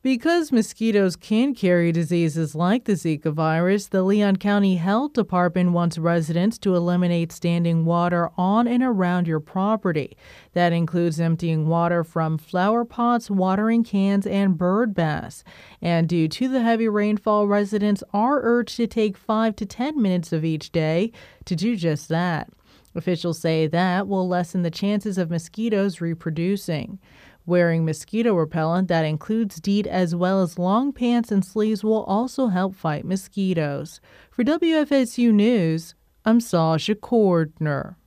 Because mosquitoes can carry diseases like the Zika virus, the Leon County Health Department wants residents to eliminate standing water on and around your property. That includes emptying water from flower pots, watering cans, and bird baths. And due to the heavy rainfall, residents are urged to take 5 to 10 minutes of each day to do just that. Officials say that will lessen the chances of mosquitoes reproducing. Wearing mosquito repellent that includes DEET as well as long pants and sleeves will also help fight mosquitoes. For WFSU News, I'm Sasha Cordner.